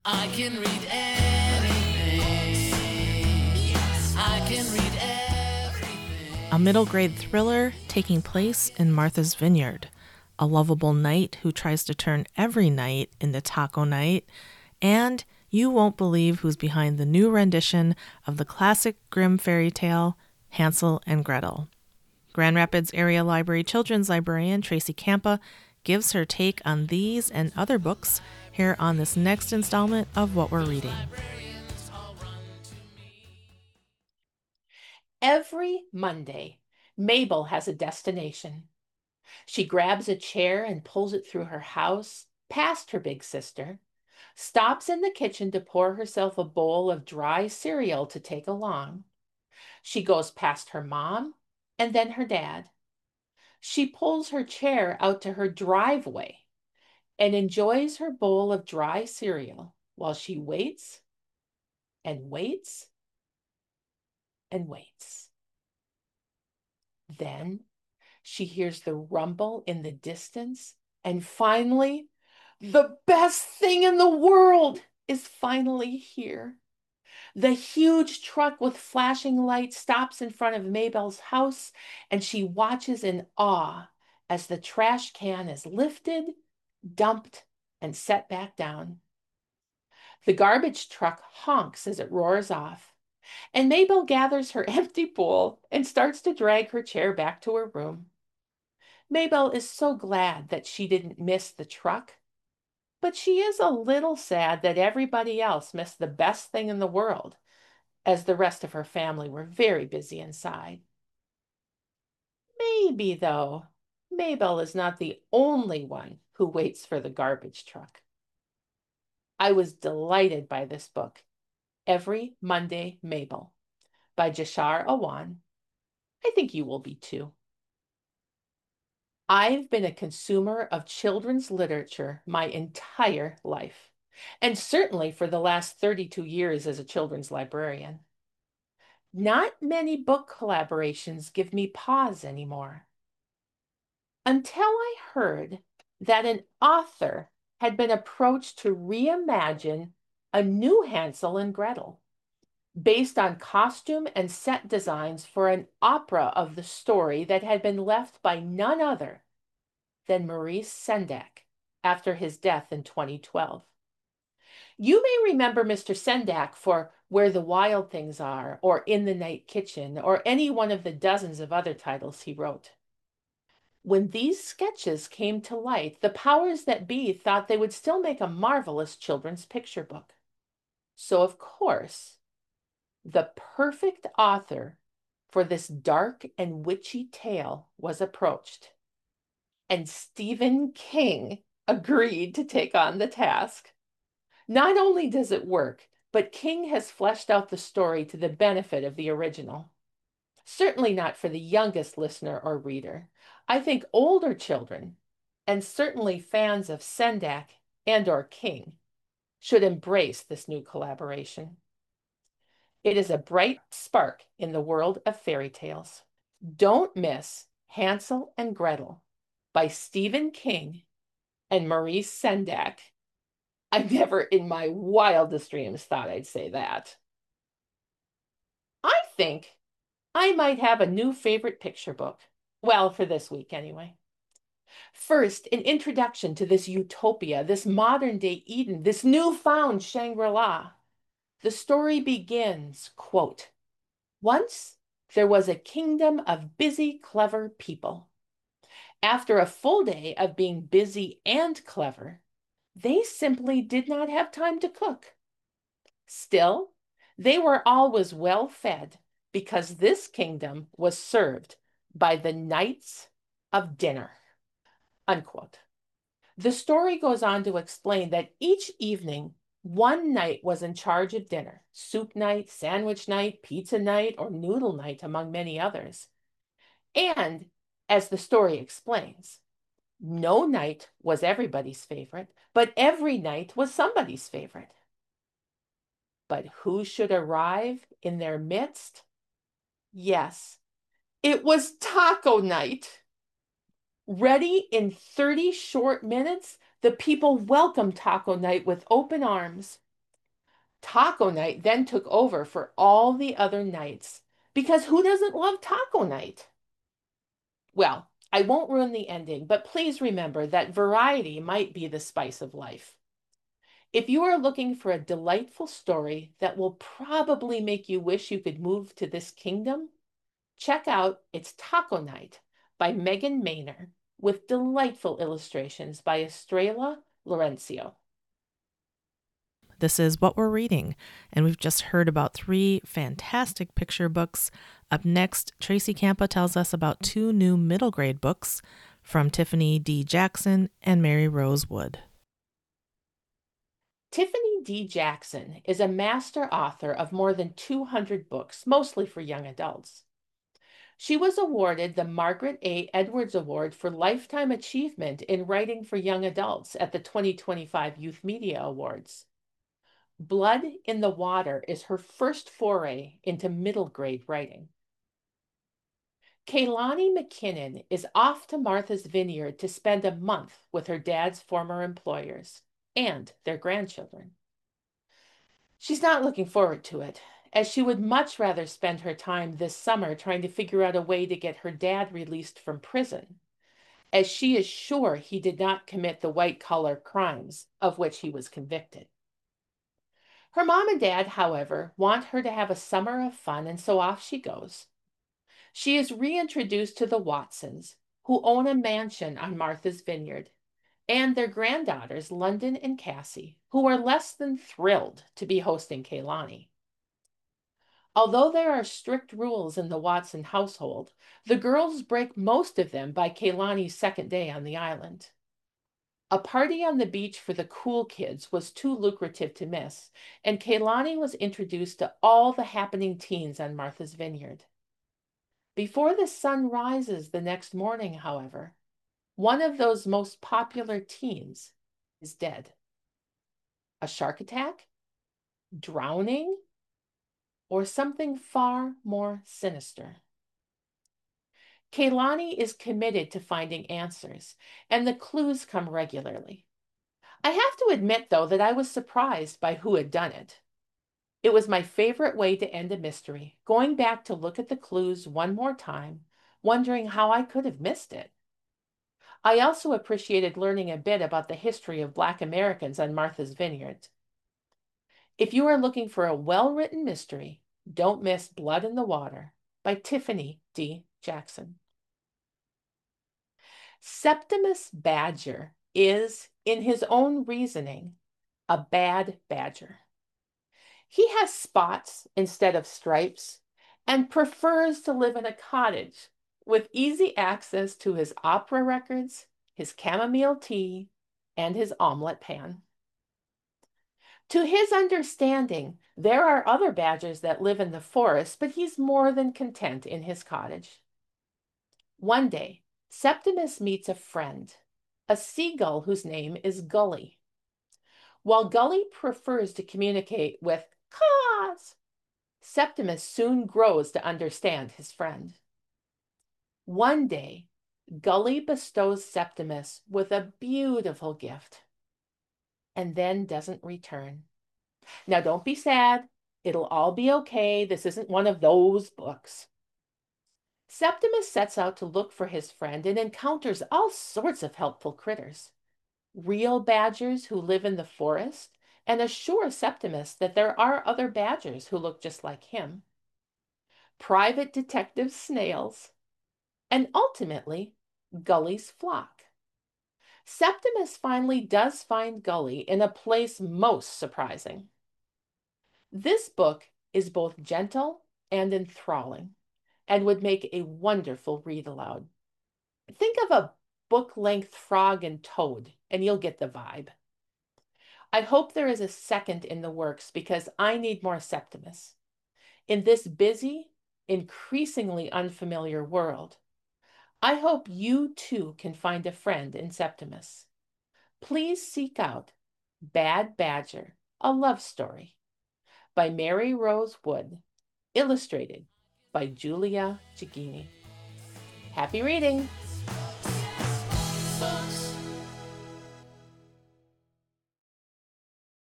I can read anything. Yes, I can read everything. A middle grade thriller taking place in Martha's Vineyard. A lovable knight who tries to turn every night into taco night. And you won't believe who's behind the new rendition of the classic Grimm fairy tale, Hansel and Gretel. Grand Rapids Area Library children's librarian Tracy Campa gives her take on these and other books here on this next installment of What We're Reading. Every Monday, Mabel has a destination. She grabs a chair and pulls it through her house, past her big sister, stops in the kitchen to pour herself a bowl of dry cereal to take along. She goes past her mom and then her dad. She pulls her chair out to her driveway and enjoys her bowl of dry cereal while she waits and waits and waits. Then she hears the rumble in the distance, and finally, the best thing in the world is finally here. The huge truck with flashing lights stops in front of Mabel's house, and she watches in awe as the trash can is lifted, dumped, and set back down. The garbage truck honks as it roars off, and Mabel gathers her empty bowl and starts to drag her chair back to her room. Mabel is so glad that she didn't miss the truck, but she is a little sad that everybody else missed the best thing in the world, as the rest of her family were very busy inside. Maybe, though, Mabel is not the only one who waits for the garbage truck. I was delighted by this book, Every Monday, Mabel, by Jashar Awan. I think you will be too. I've been a consumer of children's literature my entire life, and certainly for the last 32 years as a children's librarian. Not many book collaborations give me pause anymore. Until I heard that an author had been approached to reimagine a new Hansel and Gretel based on costume and set designs for an opera of the story that had been left by none other than Maurice Sendak after his death in 2012. You may remember Mr. Sendak for Where the Wild Things Are, or In the Night Kitchen, or any one of the dozens of other titles he wrote. When these sketches came to light, the powers that be thought they would still make a marvelous children's picture book. So, of course, the perfect author for this dark and witchy tale was approached, and Stephen King agreed to take on the task. Not only does it work, but King has fleshed out the story to the benefit of the original. Certainly not for the youngest listener or reader. I think older children, and certainly fans of Sendak and or King, should embrace this new collaboration. It is a bright spark in the world of fairy tales. Don't miss Hansel and Gretel by Stephen King and Maurice Sendak. I never in my wildest dreams thought I'd say that. I think I might have a new favorite picture book. Well, for this week anyway. First, an introduction to this utopia, this modern day Eden, this newfound Shangri-La. The story begins, quote, "Once there was a kingdom of busy, clever people. After a full day of being busy and clever, they simply did not have time to cook. Still, they were always well fed because this kingdom was served by the knights of dinner." Unquote. The story goes on to explain that each evening, one knight was in charge of dinner: soup night, sandwich night, pizza night, or noodle night, among many others. And, as the story explains, no night was everybody's favorite, but every night was somebody's favorite. But who should arrive in their midst? Yes, it was taco night. Ready in 30 short minutes, the people welcomed taco night with open arms. Taco night then took over for all the other nights because who doesn't love taco night? Well, I won't ruin the ending, but please remember that variety might be the spice of life. If you are looking for a delightful story that will probably make you wish you could move to this kingdom, check out It's Taco Night by Megan Maynor with delightful illustrations by Estrella Laurencio. This is What We're Reading, and we've just heard about 3 fantastic picture books. Up next, Tracy Campa tells us about 2 new middle grade books from Tiffany D. Jackson and Mary Rose Wood. Tiffany D. Jackson is a master author of more than 200 books, mostly for young adults. She was awarded the Margaret A. Edwards Award for Lifetime Achievement in Writing for Young Adults at the 2025 Youth Media Awards. Blood in the Water is her first foray into middle grade writing. Kaylani McKinnon is off to Martha's Vineyard to spend a month with her dad's former employers and their grandchildren. She's not looking forward to it, as she would much rather spend her time this summer trying to figure out a way to get her dad released from prison, as she is sure he did not commit the white-collar crimes of which he was convicted. Her mom and dad, however, want her to have a summer of fun, and so off she goes. She is reintroduced to the Watsons, who own a mansion on Martha's Vineyard, and their granddaughters, London and Cassie, who are less than thrilled to be hosting Kaylani. Although there are strict rules in the Watson household, the girls break most of them by Kaylani's second day on the island. A party on the beach for the cool kids was too lucrative to miss, and Kaylani was introduced to all the happening teens on Martha's Vineyard. Before the sun rises the next morning, however, one of those most popular teens is dead. A shark attack? Drowning? Or something far more sinister? Kaylani is committed to finding answers, and the clues come regularly. I have to admit, though, that I was surprised by who had done it. It was my favorite way to end a mystery, going back to look at the clues one more time, wondering how I could have missed it. I also appreciated learning a bit about the history of Black Americans on Martha's Vineyard. If you are looking for a well-written mystery, don't miss Blood in the Water by Tiffany D. Jackson. Septimus Badger is, in his own reasoning, a bad badger. He has spots instead of stripes and prefers to live in a cottage with easy access to his opera records, his chamomile tea, and his omelet pan. To his understanding, there are other badgers that live in the forest, but he's more than content in his cottage. One day, Septimus meets a friend, a seagull whose name is Gully. While Gully prefers to communicate with caws, Septimus soon grows to understand his friend. One day, Gully bestows Septimus with a beautiful gift and then doesn't return. Now, don't be sad. It'll all be okay. This isn't one of those books. Septimus sets out to look for his friend and encounters all sorts of helpful critters. Real badgers who live in the forest and assure Septimus that there are other badgers who look just like him. Private detective snails. And ultimately, Gully's flock. Septimus finally does find Gully in a place most surprising. This book is both gentle and enthralling and would make a wonderful read aloud. Think of a book-length Frog and Toad, and you'll get the vibe. I hope there is a second in the works because I need more Septimus. In this busy, increasingly unfamiliar world, I hope you too can find a friend in Septimus. Please seek out Bad Badger, a Love Story by Mary Rose Wood, illustrated by Julia Giggini. Happy reading! Folks